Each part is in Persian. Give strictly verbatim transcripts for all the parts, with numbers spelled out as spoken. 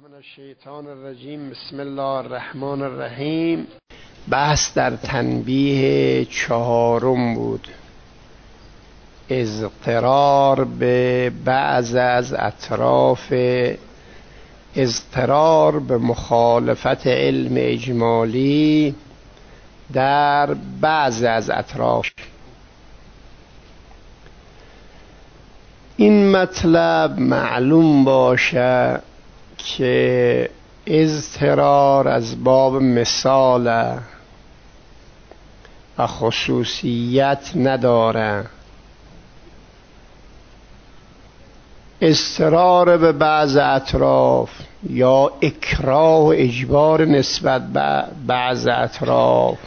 من الشیطان الرجیم. بسم الله الرحمن الرحیم. بحث در تنبیه چهارم بود، اضطرار به بعض از اطراف، اضطرار به مخالفت علم اجمالی در بعض از اطراف. این مطلب معلوم باشه که اضطرار از باب مثال و خصوصیت نداره. اضطرار به بعض اطراف یا اکراه و اجبار نسبت به بعض اطراف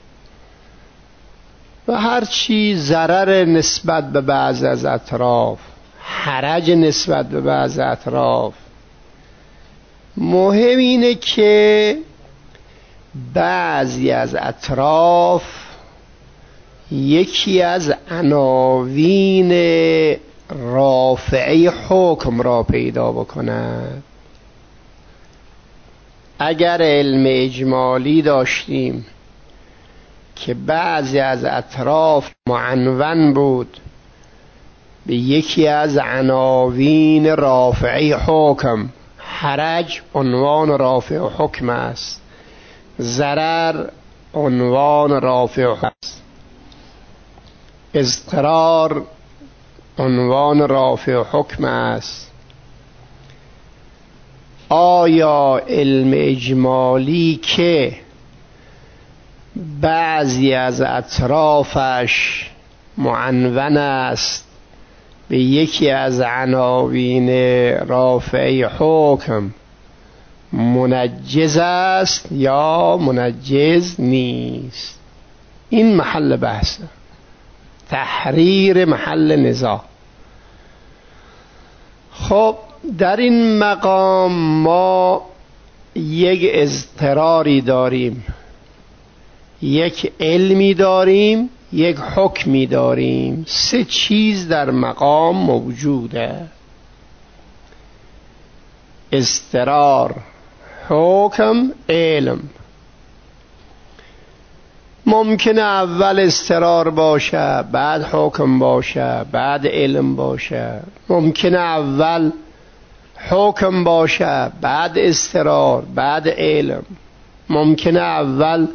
و هر چی ضرر نسبت به بعض از اطراف، حرج نسبت به بعض اطراف، مهم اینه که بعضی از اطراف یکی از عناوین رافعه حکم را پیدا بکند. اگر علم اجمالی داشتیم که بعضی از اطراف معنون بود به یکی از عناوین رافعه حکم، حرج عنوان رافع حکم است، ضرر عنوان رافع حکم است، اضطرار عنوان رافع حکم است. آیا علم اجمالی که بعضی از اطرافش معنون است به یکی از عناوین رافع حکم منجز است یا منجز نیست؟ این محل بحثه، تحریر محل نزاع. خب در این مقام ما یک اضطراری داریم، یک علمی داریم، یک حکمی داریم. سه چیز در مقام موجوده: اضطرار، حکم، علم. ممکنه اول اضطرار باشه، بعد حکم باشه، بعد علم باشه. ممکنه اول حکم باشه، بعد اضطرار، بعد علم. ممکنه اول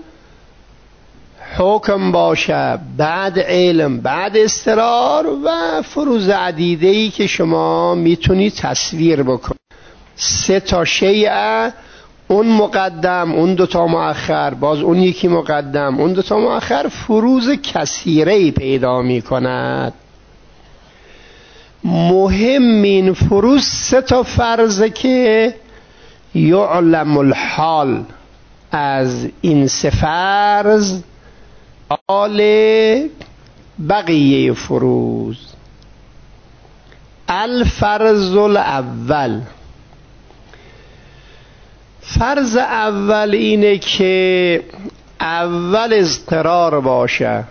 حکم باشه، بعد علم، بعد اضطرار و فروض عدیده‌ای که شما میتونی تصویر بکنی. سه تا شیء، اون مقدم، اون دوتا مؤخر، باز اون یکی مقدم، اون دوتا مؤخر، فروض کثیره‌ای پیدا میکند. مهم این فروض سه تا فرضه که یعلم الحال از این سه فرض حال بقیه فروض. الفرض الاول، فرض اول اینه که اول اضطرار باشه.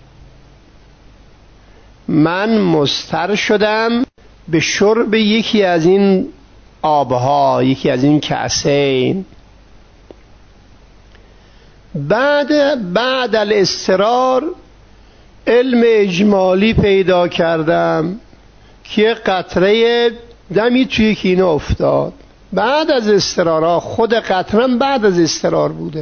من مضطر شدم به شرب یکی از این آبها، یکی از این کأسین. بعد بعد الاضطرار علم اجمالی پیدا کردم که قطره دمی توی کینه افتاد. بعد از اضطرارها، خود قطرم بعد از اضطرار بوده.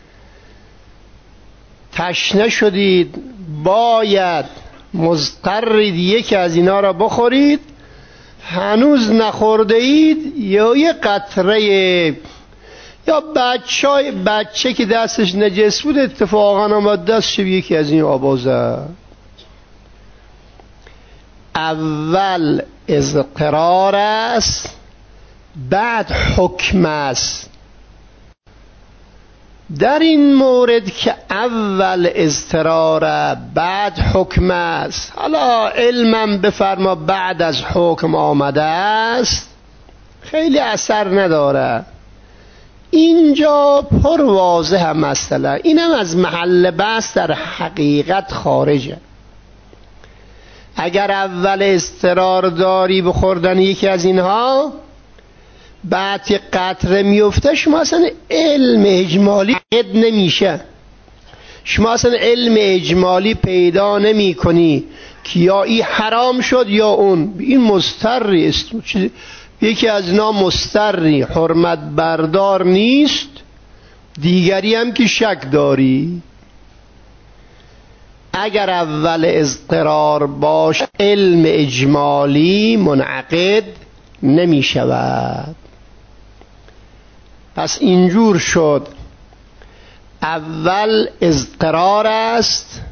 تشنه شدید، باید مضطرید یکی از اینا را بخورید، هنوز نخورده اید، یا یه قطره یا بچه بچه که دستش نجس بود اتفاقا آمد دستش یکی از این آبا زد. اول اضطرار است، بعد حکم است. در این مورد که اول اضطرار بعد حکم است، حالا علمم بفرما بعد از حکم آمده است، خیلی اثر نداره. اینجا پر واضح هم مسئله، اینم از محل بحث در حقیقت خارجه. اگر اول اضطرار داری بخوردن یکی از اینها، بعد که قطره میفته شما اصلا علم اجمالی قد نمیشه. شما اصلا علم اجمالی پیدا نمی کنی که یا این حرام شد یا اون. این مستری است، یکی از اینا مستری حرمت بردار نیست، دیگری هم که شک داری. اگر اول اضطرار باشه علم اجمالی منعقد نمی شود. پس اینجور شد اول اضطرار است،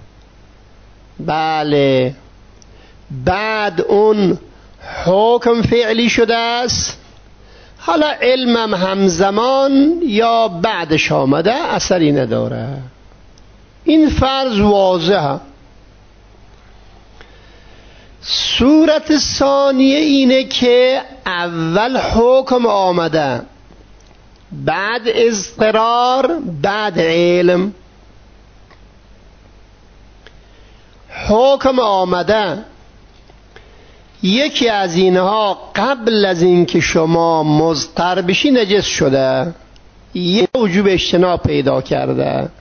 بله، بعد اون حکم فعلی شده است، حالا علمم همزمان یا بعدش آمده اثری نداره. این فرض واضحه. صورت ثانیه اینه که اول حکم آمده، بعد اضطرار، بعد علم. حکم آمده، یکی از اینها قبل از اینکه شما مضطر بشی نجس شده، یه وجوب اجتناب پیدا کرده.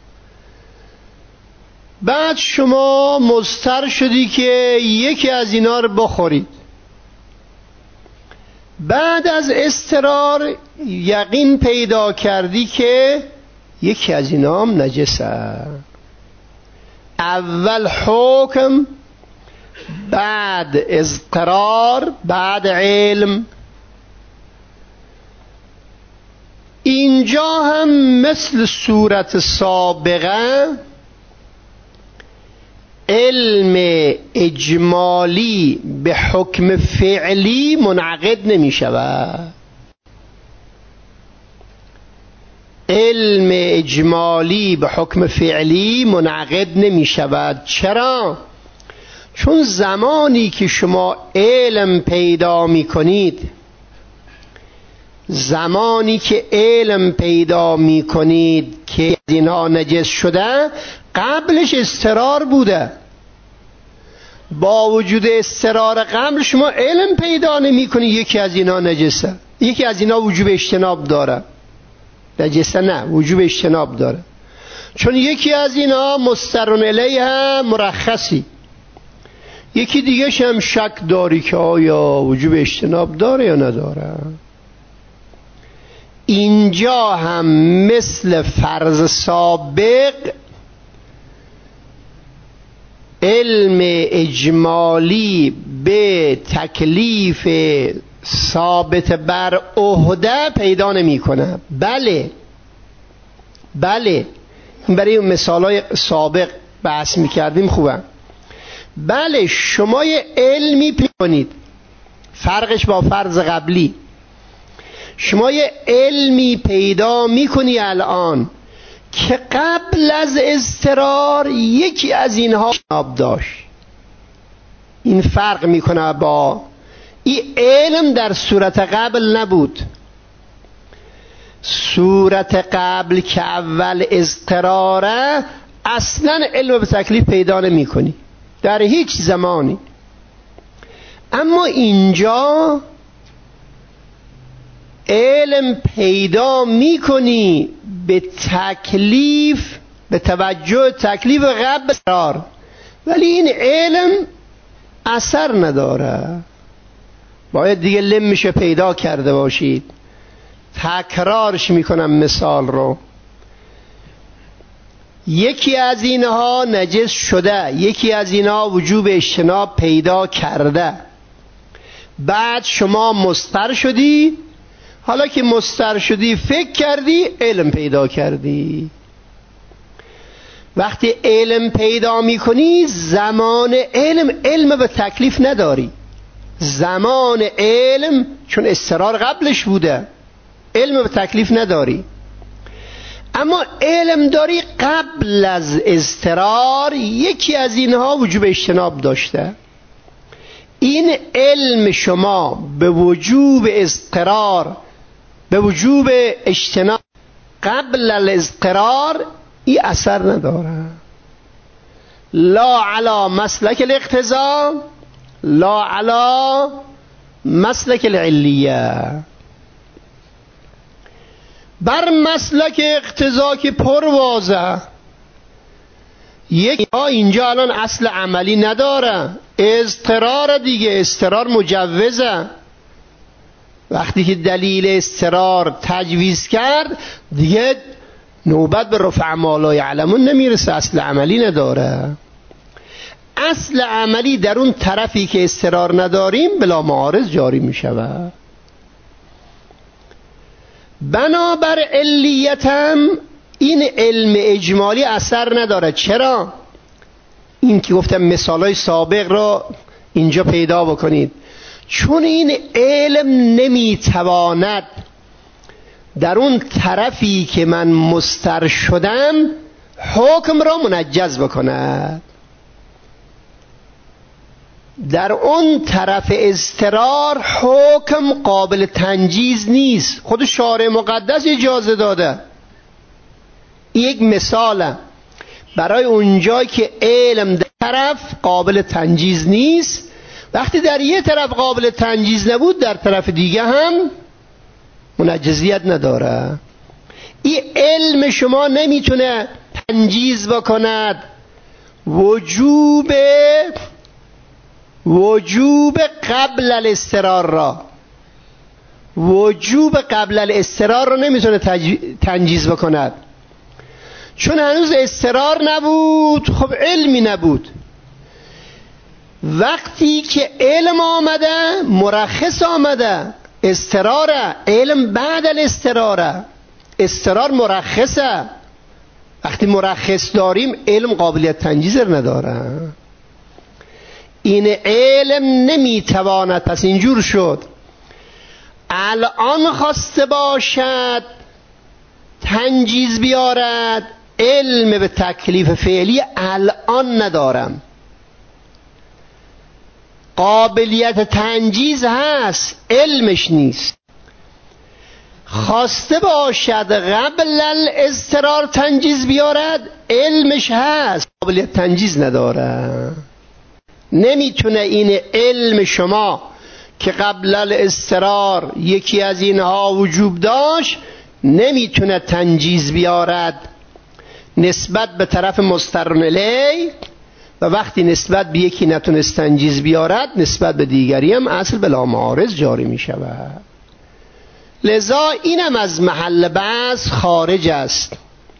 بعد شما مضطر شدی که یکی از اینا رو بخورید. بعد از اضطرار یقین پیدا کردی که یکی از اینا هم نجسه. اول حکم، بعد اضطرار، بعد علم. اینجا هم مثل صورت سابقه علم اجمالی به حکم فعلی منعقد نمی شود. علم اجمالی به حکم فعلی منعقد نمی شود. چرا؟ چون زمانی که شما علم پیدا می کنید، زمانی که علم پیدا می کنید که اینها نجس شده، قبلش اضطرار بوده. با وجود اضطرار قبل شما علم پیدا نمی کنید یکی از اینها نجسه، یکی از اینها وجوب اجتناب داره. نجسه نه، وجوب اجتناب داره، چون یکی از اینها مسترن الیه مرخصی، یکی دیگه هم شک داری که آیا وجوب اجتناب داره یا نداره. اینجا هم مثل فرض سابق علم اجمالی به تکلیف ثابت بر عهده پیدا نمی کنه. بله بله، برای مثالای سابق بحث می کردیم خوبه. بله، شما یه علمی پیدا کنید، فرقش با فرض قبلی، شما یه علمی پیدا می کنی الان که قبل از اضطرار یکی از اینها اجتناب داشت. این فرق میکنه با این علم در صورت قبل نبود. صورت قبل که اول اضطراره اصلا علم به تکلیف پیدا نمی کنی در هیچ زمانی. اما اینجا علم پیدا می کنی به تکلیف، به توجه تکلیف قبل اضطرار، ولی این علم اثر نداره. باید دیگه لم میشه پیدا کرده باشید. تکرارش میکنم مثال رو. یکی از اینها نجس شده، یکی از اینها وجوب اجتناب پیدا کرده. بعد شما مضطر شدی، حالا که مضطر شدی فکر کردی، علم پیدا کردی. وقتی علم پیدا میکنی زمان علم علم به تکلیف نداری. زمان علم چون اضطرار قبلش بوده علم به تکلیف نداری، اما علم داری قبل از اضطرار یکی از اینها وجوب اجتناب داشته. این علم شما به وجوب اضطرار، به وجوب اجتناب قبل الاضطرار این اثر نداره. لا علی مسلک الاقتضاء، لا علی مسلک العلیه. بر مسلک اقتضا که پر واضح. یک اینجا الان اصل عملی نداره، اضطرار دیگه، اضطرار مجوزه. وقتی که دلیل اضطرار تجویز کرد دیگه نوبت به رفع ما لا یعلمون نمیرسه، اصل عملی نداره. اصل عملی در اون طرفی که اضطرار نداریم بلا معارض جاری میشود. بنابر علیتم این علم اجمالی اثر نداره. چرا؟ این که گفتم مثالای سابق را اینجا پیدا بکنید. چون این علم نمیتواند در اون طرفی که من مستر شدم حکم را منجز بکند. در اون طرف اضطرار حکم قابل تنجیز نیست، خود شارع مقدس اجازه داده. یک مثاله برای اونجایی که علم در طرف قابل تنجیز نیست، وقتی در یه طرف قابل تنجیز نبود در طرف دیگه هم منجزیت نداره. این علم شما نمیتونه تنجیز بکند وجوب وجوب قبل الاضطرار را، وجوب قبل الاضطرار را نمیتونه تنجیز بکند، چون هنوز اضطرار نبود، خب علمی نبود. وقتی که علم آمده مرخص آمده، اضطراره، علم بعد الاضطراره، اضطرار مرخصه. وقتی مرخص داریم علم قابلیت تنجیز نداره. این علم نمیتواند، پس اینجور شد الان خواسته باشد تنجیز بیارد، علم به تکلیف فعلی الان ندارم. قابلیت تنجیز هست، علمش نیست. خواسته باشد قبل الاضطرار تنجیز بیارد، علمش هست، قابلیت تنجیز نداره. نمیتونه این علم شما که قبل الاضطرار یکی از اینها وجوب داشت نمیتونه تنجیز بیارد نسبت به طرف مسترن الیه، و وقتی نسبت به یکی نتونست تنجیز بیارد نسبت به دیگری هم اصل بلا معارض جاری می شود. لذا اینم از محل بحث خارج است.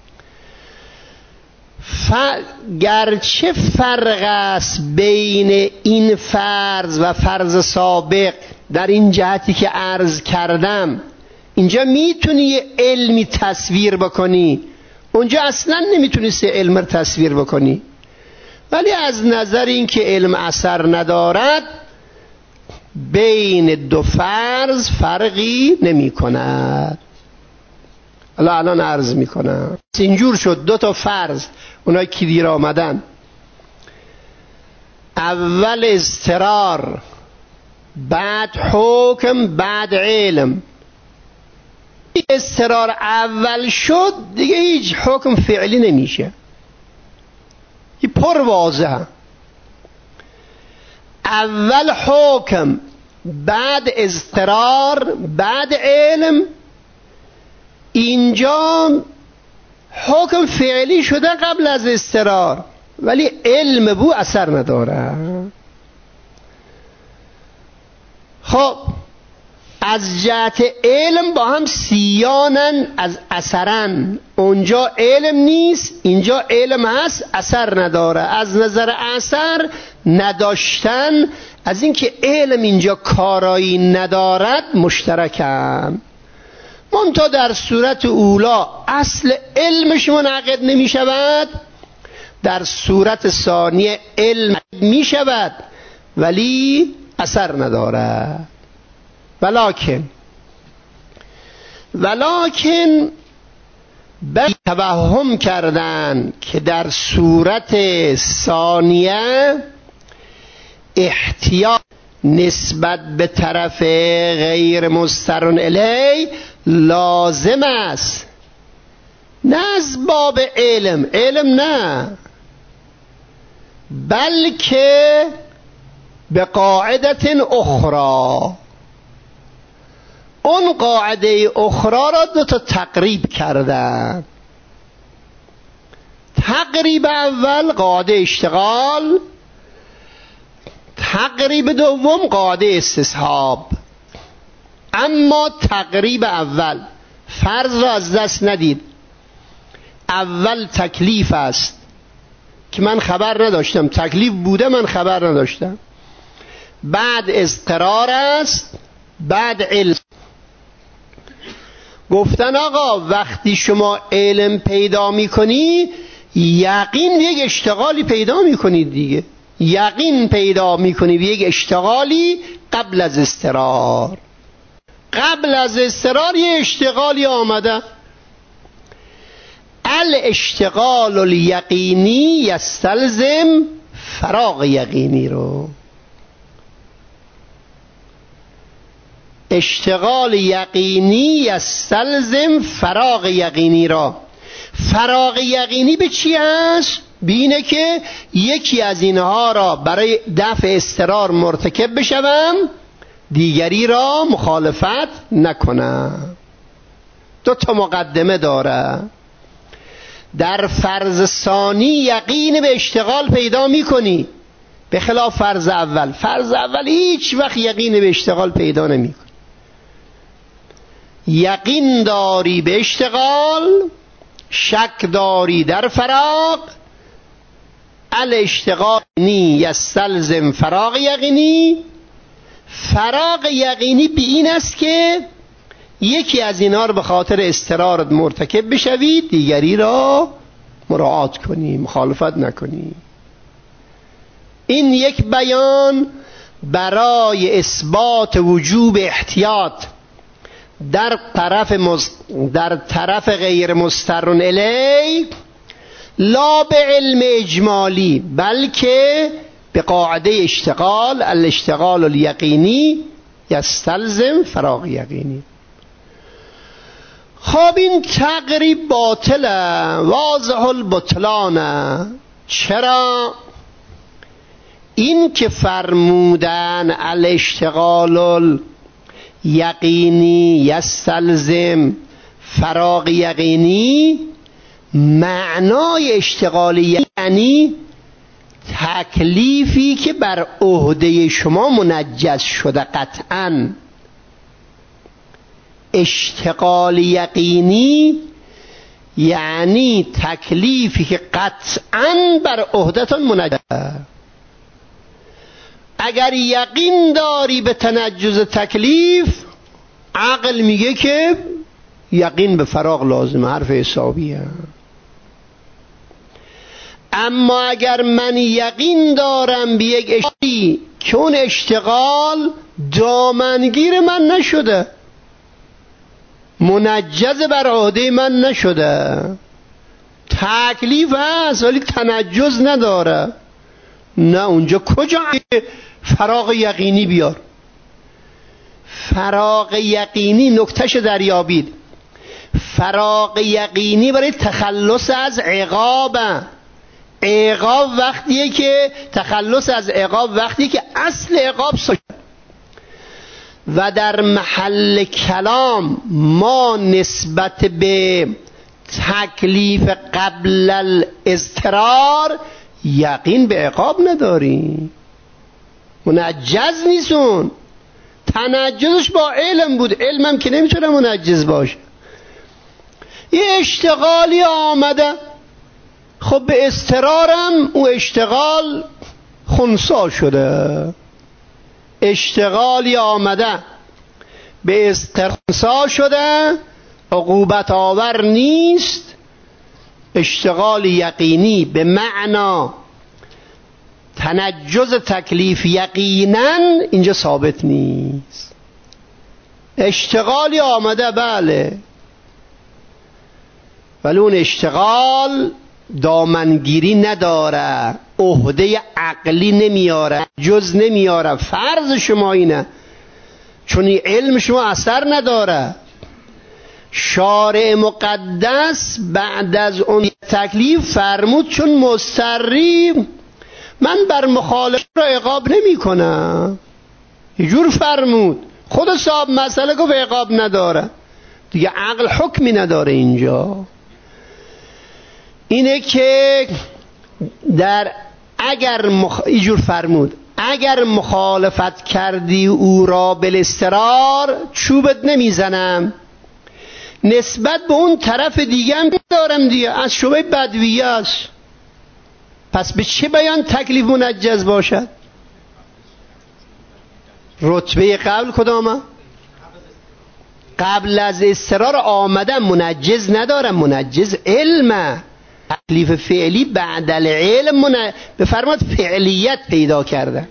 ف... گرچه فرق است بین این فرض و فرض سابق در این جهتی که عرض کردم، اینجا میتونی یه علمی تصویر بکنی، اونجا اصلا نمیتونی سه علم رو تصویر بکنی. ولی از نظر این که علم اثر ندارد بین دو فرض فرقی نمی کند. الان الان عرض می کنم. اینجور شد دو تا فرض اونایی که دیر آمدن، اول اضطرار، بعد حکم، بعد علم. اضطرار اول شد دیگه هیچ حکم فعلی نمیشه، این پر واضحه. اول حکم، بعد اضطرار، بعد علم. اینجا حکم فعلی شده قبل از اضطرار ولی علم بو اثر نداره. خب از جهت علم با هم سیانن از اثرن، اونجا علم نیست اینجا علم هست اثر نداره. از نظر اثر نداشتن از اینکه علم اینجا کارایی ندارد مشترکم، منتها در صورت اولا اصل علمش منعقد نمی شود، در صورت ثانیه علم می شود ولی اثر نداره. ولکن ولکن به توهم کردن که در صورت ثانیه احتیاط نسبت به طرف غیر مسترن الی لازم است، نه از باب علم، علم نه، بلکه به قاعدت اخرى، اون قاعده اخرى را دو تا تقریب کردن. تقریب اول قاعده اشتغال، تقریب دوم قاعده استصحاب. اما تقریب اول فرض را از دست ندید. اول تکلیف است که من خبر نداشتم، تکلیف بوده من خبر نداشتم. بعد اضطرار است، بعد علم. گفتن آقا وقتی شما علم پیدا میکنی یقین یک اشتغالی پیدا میکنید دیگه، یقین پیدا میکنی به یک اشتغالی قبل از اضطرار. قبل از اضطرار یه اشتغالی آمده. الاشتغال الیقینی یستلزم فراغ یقینی رو. اشتغال یقینی یستلزم فراغ یقینی را. فراغ یقینی به چی هست؟ بینه که یکی از اینها را برای دفع اضطرار مرتکب بشوم، دیگری را مخالفت نکنم. دو تا مقدمه داره. در فرض ثانی یقین به اشتغال پیدا میکنی، به خلاف فرض اول. فرض اول هیچ وقت یقین به اشتغال پیدا نمیکنی. یقین داری به اشتغال، شک داری در فراغ. الاشتغالی یستلزم فراغ یقینی. فراغ یقینی به این است که یکی از اینا رو به خاطر اضطرار مرتکب بشوید، دیگری را مراعات کنی، مخالفت نکنی. این یک بیان برای اثبات وجوب احتیاط در طرف مز... در طرف غیر مسترن الی، لا به علم اجمالی بلکه به قاعده اشتغال. الاشتغال الیقینی یستلزم فراغ یقینی. خب این تقریب باطله، واضح البطلانه. چرا؟ این که فرمودن الاشتغال الیقینی یستلزم فراغ یقینی، معنای اشتغال یعنی تکلیفی که بر عهده شما منجز شده قطعاً. اشتغال یقینی یعنی تکلیفی که قطعاً بر عهدتان منجز. اگر یقین داری به تنجز تکلیف، عقل میگه که یقین به فراغ لازمه، حرف حسابیه. اما اگر من یقین دارم به یک اشتغالی که اون اشتغال دامنگیر من نشده، منجز بر عهده من نشده، تکلیف هست ولی تنجز نداره، نه اونجا کجا فراغ یقینی بیار. فراغ یقینی نکتهش دریابید. فراغ یقینی برای تخلص از عقاب. عقاب وقتیه که تخلص از عقاب وقتیه که اصل عقاب سکت. و در محل کلام ما نسبت به تکلیف قبل الاضطرار یقین به عقاب نداریم، منجز نیستون. تنجزش با علم بود، علمم که نمیتونه منجز باشه. یه اشتغالی آمده، خب به اضطرارم او اشتغال خنثی شده. اشتغالی آمده به اضطرار خنثی شده، عقوبت آور نیست. اشتغال یقینی به معنا تنجز تکلیف یقینا اینجا ثابت نیست. اشتغالی آمده بله، ولی اون اشتغال دامنگیری نداره، عهده عقلی نمیاره، جز نمیاره. فرض شما اینه، چون این علم شما اثر نداره. شارع مقدس بعد از اون تکلیف فرمود چون مضطری من بر مخالف را عقاب نمی کنم. یه جور فرمود خود صاحب مسئله گفت عقاب نداره دیگه، عقل حکمی نداره اینجا. اینه که در اگر مخ... اینجور فرمود اگر مخالفت کردی او را بالاضطرار چوبت نمیزنم، نسبت به اون طرف دیگه هم دارم دیگه، از شبه بدویه است. پس به چه بیان تکلیف منجز باشد؟ رتبه قبل کدامه؟ قبل از اضطرار آمدن منجز ندارم، منجز علمه. تکلیف فعلی بعد العلم من... بفرماد فعلیت پیدا کرده.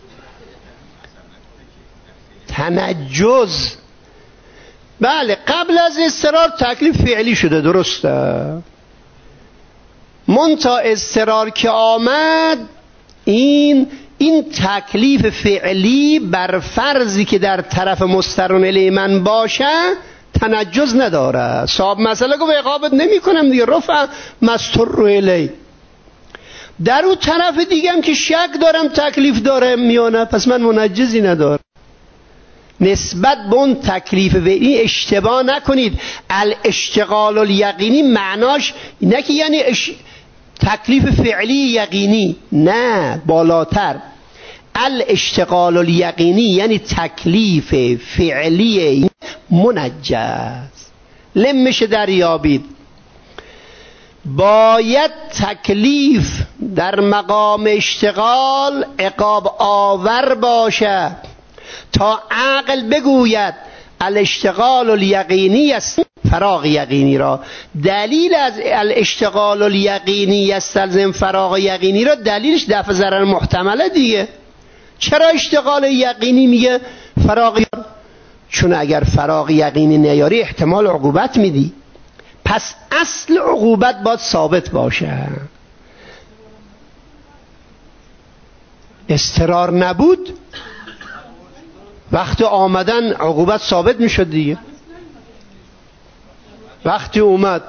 تنجز بله قبل از اضطرار تکلیف فعلی شده، درسته. منتها اضطرار که آمد این این تکلیف فعلی بر فرضی که در طرف مسترون الی من باشه تنجز نداره. صاحب مسئله گفت عقابت نمی کنم دیگه، رفع مستر الی. در اون طرف دیگه هم که شک دارم تکلیف داره میانه، پس من منجزی ندارم. نسبت به اون تکلیف و این اشتباه نکنید. الاشتغال الیقینی معناش نه که یعنی اش... تکلیف فعلی یقینی، نه، بالاتر. الاشتغال الیقینی یعنی تکلیف فعلی منجز. لمش دریابید باید تکلیف در مقام اشتغال عقاب آور باشه تا عقل بگوید الاشتغال الیقینی است، فراغ یقینی را. دلیل از الاشتغال الیقینی یستلزم فراغ یقینی را دلیلش دفع ضرر محتمله دیگه. چرا اشتغال یقینی میگه فراغ؟ چون اگر فراغ یقینی نیاری احتمال عقوبت میدی، پس اصل عقوبت باید ثابت باشه. اضطرار نبود وقتی آمدن عقوبت ثابت میشد دیگه. وقتی اومد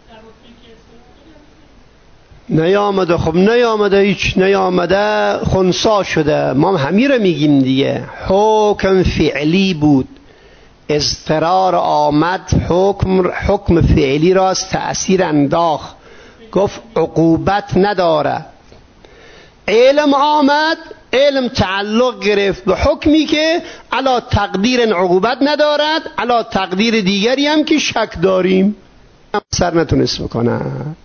نیامده، خب نیامده، هیچ نیامده، خنثی شده، ما همین رو میگیم دیگه. حکم فعلی بود، اضطرار آمد، حکم حکم فعلی راست تأثیر انداخت، گفت عقوبت نداره. علم آمد، علم تعلق گرفت به حکمی که علا تقدیر عقوبت ندارد، علا تقدیر دیگری هم که شک داریم اثر نتونست بکنه.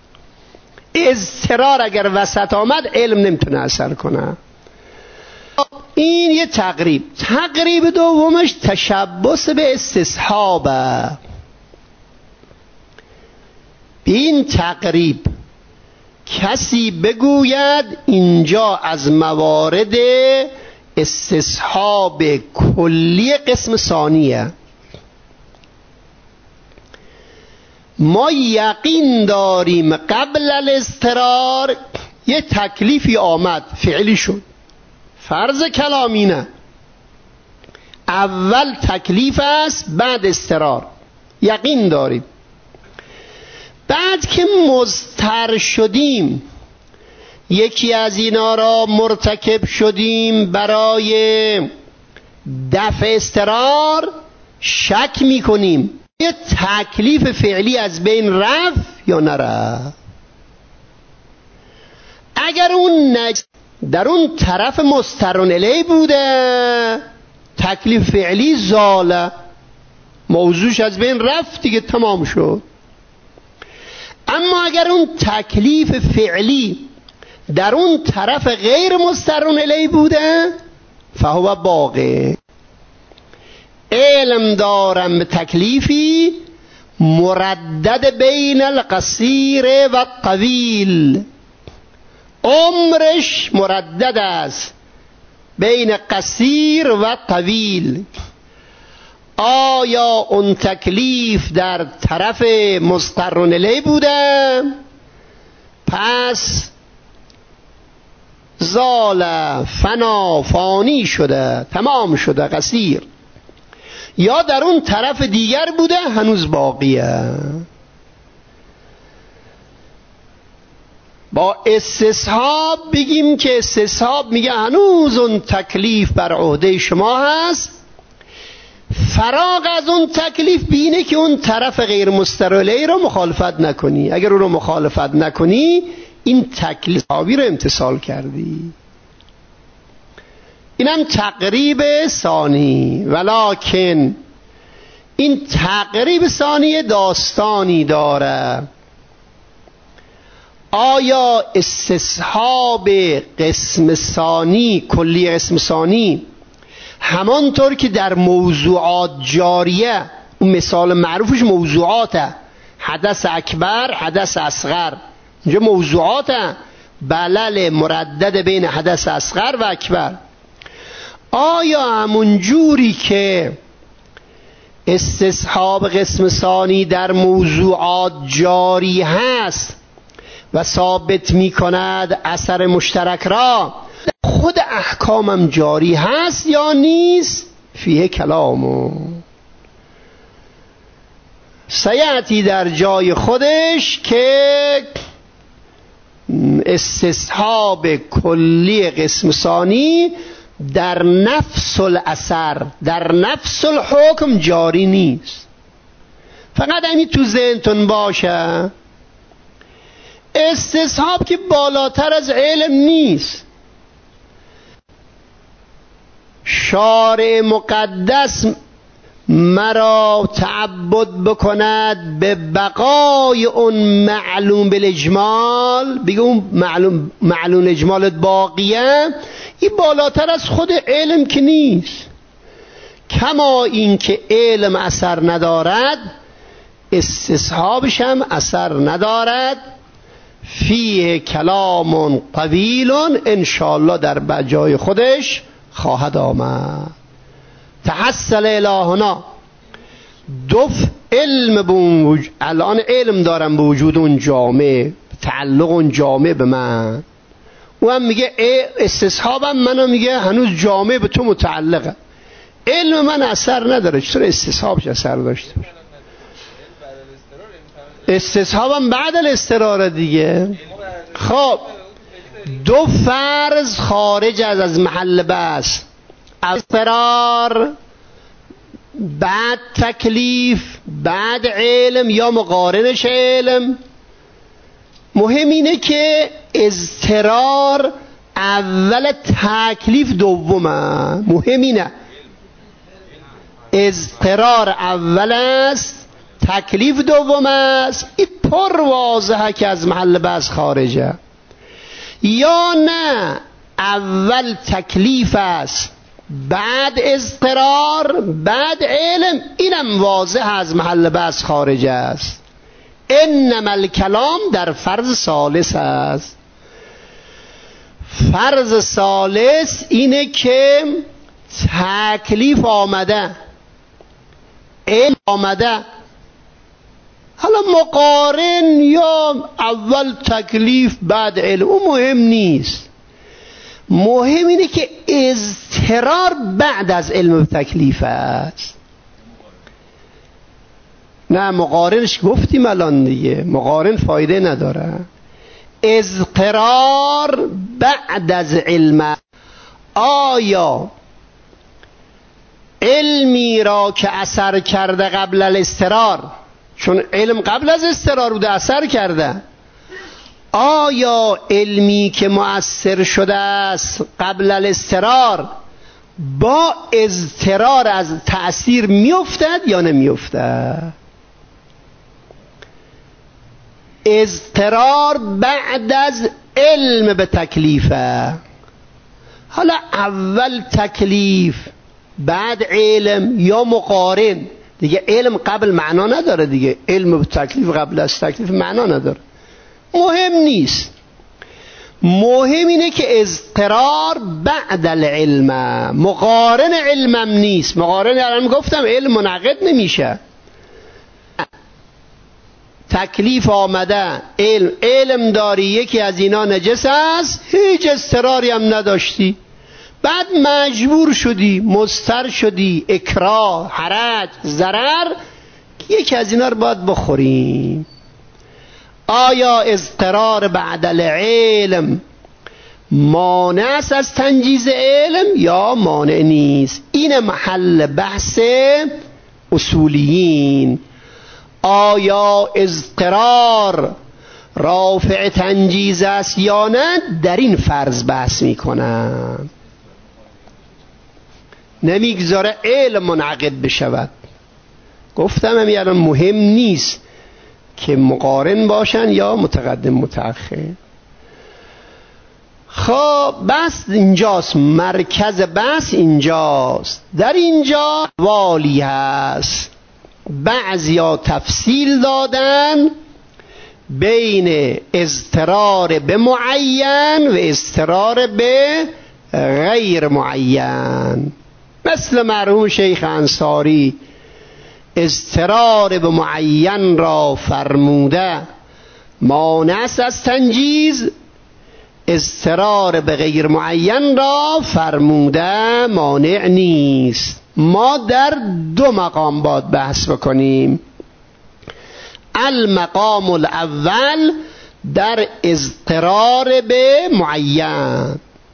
اضطرار اگر وسط آمد علم نمیتونه اثر کنه. این یه تقریب. تقریب دومش تشبث به استصحابه. این تقریب کسی بگوید اینجا از موارد استصحاب کلی قسم ثانیه، ما یقین داریم قبل الاضطرار یه تکلیفی آمد فعلی شد. فرض کلامی نه، اول تکلیف است بعد اضطرار، یقین داریم. بعد که مضطر شدیم یکی از اینا را مرتکب شدیم برای دفع اضطرار، شک میکنیم یه تکلیف فعلی از بین رفت یا نرفت. اگر اون نجس در اون طرف مسترون الی بوده تکلیف فعلی زاله، موضوعش از بین رفت دیگه، تمام شد. اما اگر اون تکلیف فعلی در اون طرف غیر مسترون الی بوده فهو باقی. علم دارم به تکلیفی مردد بین القصیر و الطویل، عمرش مردد است بین قصیر و طویل. آیا اون تکلیف در طرف مسترون الی بوده پس زال فنا فانی شده، تمام شده قصیر، یا در اون طرف دیگر بوده هنوز باقیه. با استصحاب بگیم که استصحاب میگه هنوز اون تکلیف بر عهده شما هست، فراغ از اون تکلیف بینه که اون طرف غیر مسترعلیه رو مخالفت نکنی. اگر اون رو مخالفت نکنی این تکلیف آبی رو امتثال کردی. اینم تقریب ثانی. ولکن این تقریب ثانی داستانی داره. آیا استصحاب قسم ثانی، کلی قسم ثانی، همانطور که در موضوعات جاریه، اون مثال معروفش موضوعاته، حدث اکبر، حدث اصغر، اینجا موضوعاته، بلل مردد بین حدث اصغر و اکبر، آیا همون جوری که استصحاب قسم ثانی در موضوعات جاری هست و ثابت می کند اثر مشترک را، خود احکامم جاری هست یا نیست؟ فیه کلامو سیعتی در جای خودش که استصحاب کلی قسم ثانی در نفس الاثر، در نفس الحکم جاری نیست. فقط همین تو ذهنتون باشه استصحاب که بالاتر از علم نیست. شارع مقدس مرا تعبد بکند به بقای اون معلوم بالاجمال، بگه اون معلوم معلوم اجمالت باقیه، این بالاتر از خود علم که نیست. کما این که علم اثر ندارد استصحابش هم اثر ندارد. فیه کلام طویل انشاءالله در بجای خودش خواهد آمد. تحصل الهنا دف علم به اون الان علم دارم به وجود اون جامعه، تعلق اون جامعه به من. او هم میگه استصحابم منو میگه هنوز جامعه به تو متعلقه، علم من اثر نداره. چطور استصحابش اثر داشته باشه؟ استصحابم بعد الاستراره دیگه. خب دو فرض خارج از از محل بحث، اضطرار بعد تکلیف بعد علم یا مقارنش علم. مهم اینه که اضطرار اول تکلیف دومه. مهم اینه اضطرار اول است تکلیف دوم است. این پر واضحه که از محل بحث خارجه. یا نه اول تکلیف است بعد اضطرار بعد علم، اینم واضح از محل بحث خارج است. انما الکلام در فرض ثالث است. فرض ثالث اینه که تکلیف آمده علم آمده، حالا مقارن یا اول تکلیف بعد علم اون مهم نیست. مهم اینه که اضطرار بعد از علم و تکلیف است. نه مقارنش گفتیم الان دیگه، مقارن فایده نداره. اضطرار بعد از علم. آیا علمی را که اثر کرده قبل الاضطرار، چون علم قبل از اضطرار بوده اثر کرده، آیا علمی که مؤثر شده است قبل الاضطرار با اضطرار از تأثیر میافتد یا نمیافتد؟ اضطرار بعد از علم به تکلیفه. حالا اول تکلیف بعد علم یا مقارن دیگه، علم قبل معنا نداره دیگه، علم به تکلیف قبل از تکلیف معنا نداره، مهم نیست. مهم اینه که اضطرار بعد العلم، مقارن علمم نیست. مقارن الان گفتم علم منعقد نمیشه. تکلیف آمده علم علم داری یکی از اینا نجس است، هیچ اضطراری هم نداشتی، بعد مجبور شدی، مضطر شدی، اکراه، حرج، ضرر، یکی از اینا رو باید بخوریم. آیا اضطرار بعد العلم مانع است از تنجیز علم یا مانع نیست. این محل بحث اصولیین. آیا اضطرار رافع تنجیز است یا نه، در این فرض بحث میکنن. نمیگذاره علم منعقد بشود. گفتم همین الان مهم نیست که مقارن باشن یا متقدم متأخر. خب بحث اینجاست، مرکز بحث اینجاست. در اینجا والی هست. بعضیا تفصیل دادن بین اضطرار به معین و اضطرار به غیر معین. مثل مرحوم شیخ انصاری اضطرار به معین را فرموده مانع است از تنجیز، اضطرار به غیر معین را فرموده مانع نیست. ما در دو مقام باید بحث بکنیم. المقام الاول در اضطرار به معین.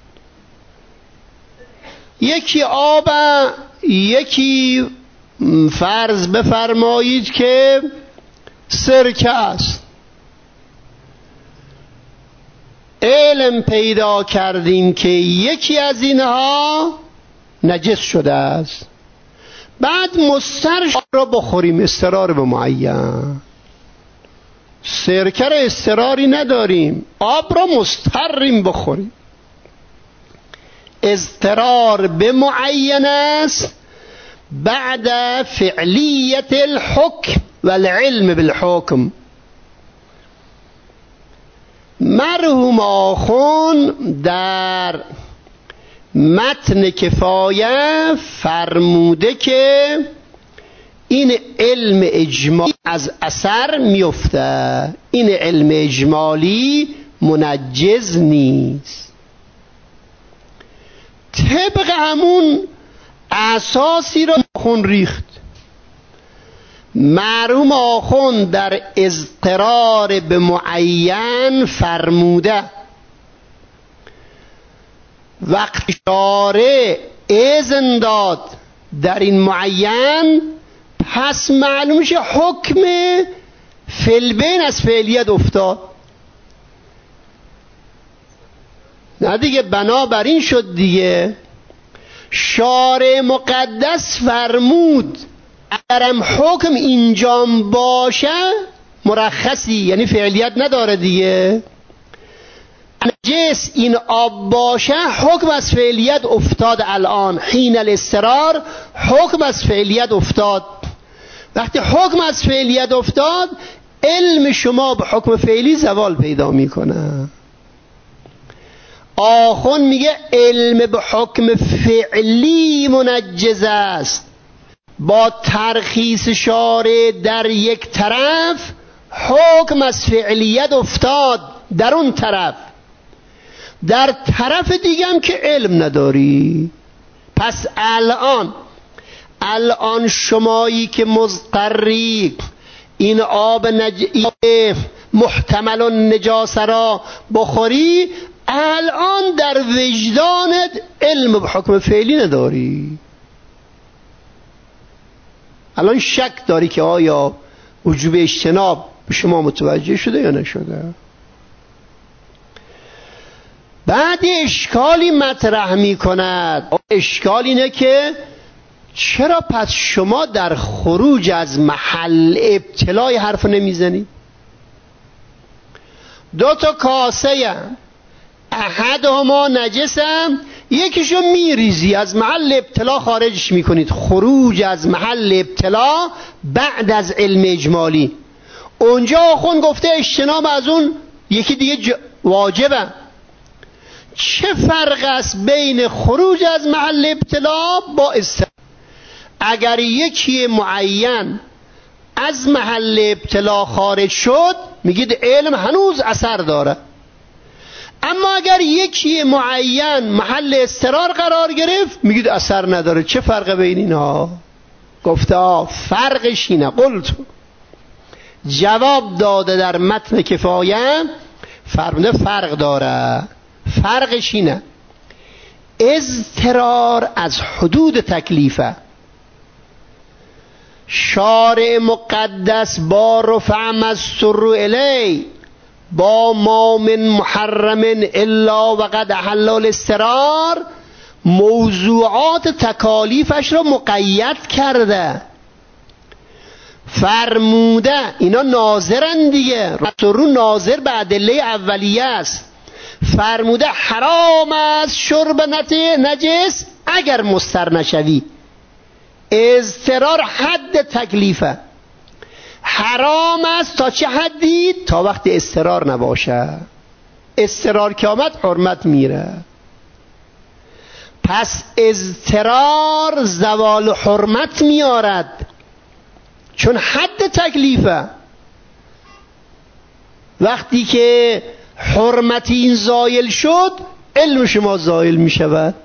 یکی آب، یکی فرض بفرمایید که سرکه است. علم پیدا کردیم که یکی از اینها نجس شده است، بعد مضطر را بخوریم، اضطرار به معین. سرکه را اضطراری نداریم، آب را مضطریم بخوریم. اضطرار به معین است بعد فعلیت الحکم و العلم بالحکم. مرحوم آخون در متن کفایه فرموده که این علم اجمالی از اثر میفته، این علم اجمالی منجز نیست. طبق همون اساسی را آخون ریخت. مرحوم آخون در اضطرار به معین فرموده وقتی شارع اذن داد در این معین، پس معلوم شه حکم فعلبین از فعلیت افتاد. نه دیگه، بنابراین شد دیگه شارع مقدس فرمود اگرم حکم اینجام باشه مرخصی، یعنی فعلیت نداره دیگه. نجس این آب باشه حکم از فعلیت افتاد. الان حین الاضطرار حکم از فعلیت افتاد. وقتی حکم از فعلیت افتاد علم شما به حکم فعلی زوال پیدا میکنه. آخون میگه علم به حکم فعلی منجز است. با ترخیص شارع در یک طرف حکم از فعلیت افتاد در اون طرف، در طرف دیگه هم که علم نداری. پس الان الان شمایی که مضطری این آب نج... محتمل النجاسه را بخوری، الان در وجدانت علم به حکم فعلی نداری. الان شک داری که آیا وجوب اجتناب به شما متوجه شده یا نشده. بعد اشکالی مطرح می کند. اشکال اینه که چرا پس شما در خروج از محل ابتلای حرف نمیزنید؟ دو تا کاسه هم احدهما نجسم، یکیشو میریزی از محل ابتلا خارجش میکنید. خروج از محل ابتلا بعد از علم اجمالی. اونجا آخون گفته اجتناب از اون یکی دیگه ج... واجبه. چه فرق است بین خروج از محل ابتلا با استثناء؟ اگر یکی معین از محل ابتلا خارج شد میگید علم هنوز اثر داره، اما اگر یکی معین محل اضطرار قرار گرفت میگید اثر نداره. چه فرق بین اینها؟ گفته آه فرقش اینه. قلت جواب داده در متن کفایه فرموده فرق داره. فرقش اینه اضطرار از حدود تکلیفه. شارع مقدس با رفع مستر الی با ما من محرم الا وقد احل الاضطرار موضوعات تکالیفش را مقید کرده، فرموده اینا ناظرن دیگه، رسول ناظر به ادله اولیه است، فرموده حرام است شرب نجس اگر مضطر نشوی. اضطرار حد تکلیفه، حرام است تا چه حدی؟ تا وقتی اضطرار نباشه. اضطرار که آمد حرمت میره. پس اضطرار زوال حرمت میارد چون حد تکلیفه. وقتی که حرمت این زایل شد علم شما زایل میشود.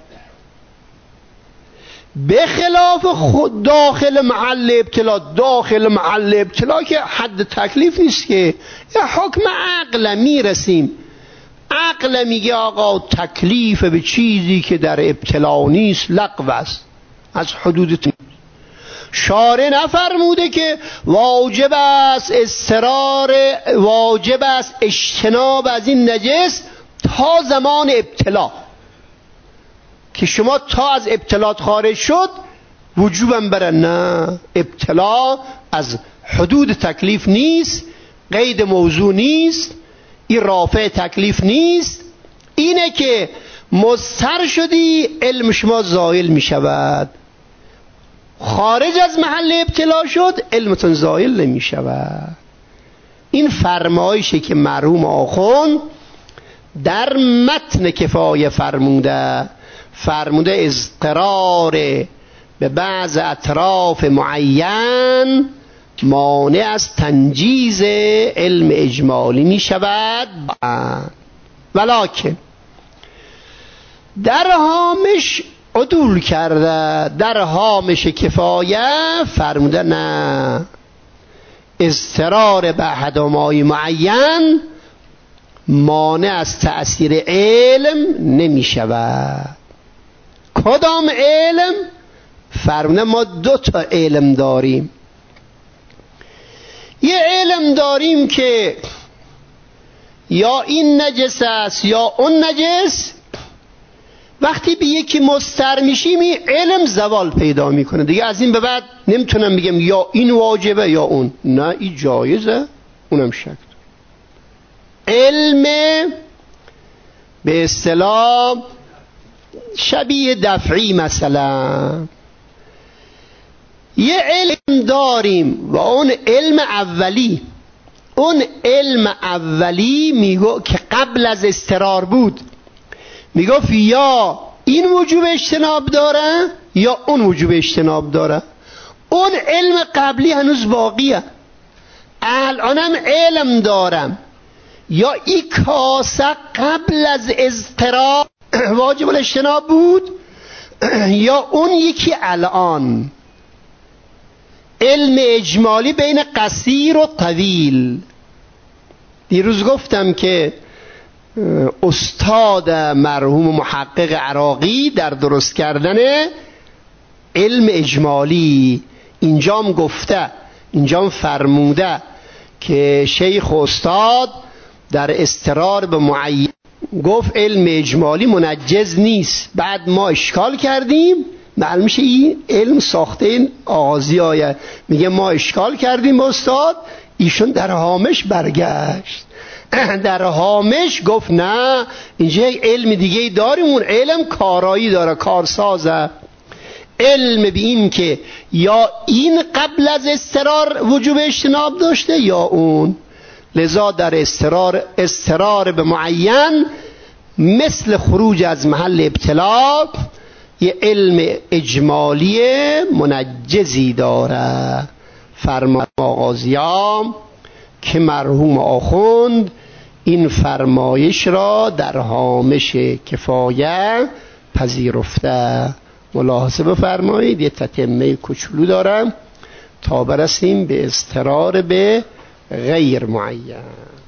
به خلاف خود داخل محل ابتلا، داخل محل ابتلا که حد تکلیف نیست که یه حکم عقل میرسیم، عقل میگه آقا تکلیف به چیزی که در ابتلا نیست لغو است، از حدود تکلیف. شارع نفرموده که واجب است اضطرار، واجب است اجتناب از این نجس تا زمان ابتلا، که شما تا از ابتلات خارج شد وجوبم بره. نه، ابتلا از حدود تکلیف نیست، قید موضوع نیست، این رافع تکلیف نیست. اینه که مضطر شدی علم شما زائل می شود، خارج از محل ابتلا شد علمتون زائل نمی شود. این فرمایشه که مرحوم آخوند در متن کفایه فرموده، فرموده اضطرار به بعض اطراف معین مانع از تنجیز علم اجمالی می شود. ولکن در هامش عدول کرده، در هامش کفایه فرموده نه، اضطرار به احدامای معین مانع از تأثیر علم نمی شود. کدام علم؟ فرموده ما دو تا علم داریم. یه علم داریم که یا این نجس است یا اون نجس، وقتی به یکی مضطر میشیم این علم زوال پیدا میکنه دیگه. از این به بعد نمیتونم بگم یا این واجبه یا اون، نه این جایزه اونم شک. علم به اصطلاح شبیه دفعی، مثلا یه علم داریم و اون علم اولی، اون علم اولی میگو که قبل از اضطرار بود، میگفت یا این وجوب اجتناب داره یا اون وجوب اجتناب داره. اون علم قبلی هنوز باقیه. الانم علم دارم یا این کاسه قبل از اضطرار واجب الاجتناب بود یا اون یکی الان. علم اجمالی بین قصیر و طویل. دیروز گفتم که استاد مرحوم محقق عراقی در درست کردن علم اجمالی اینجام گفته، اینجام فرموده که شیخ استاد در استقرار به معین گفت علم اجمالی منجز نیست. بعد ما اشکال کردیم، معلوم میشه این علم ساخته این آغازی آیه. میگه ما اشکال کردیم استاد، ایشون در هامش برگشت، در هامش گفت نه اینجا یک علم دیگه داریم، اون علم کارایی داره، کارسازه. علم به این که یا این قبل از اضطرار وجوب اجتناب داشته یا اون. لذا در اضطرار اضطرار به معین مثل خروج از محل ابتلا یه علم اجمالی منجزی داره. فرمان آغازیام که مرحوم آخوند این فرمایش را در هامش کفایه پذیرفته. ملاحظه بفرمایید، یه تتمه کوچولو دارم تا برسیم به اضطرار به غیر معین.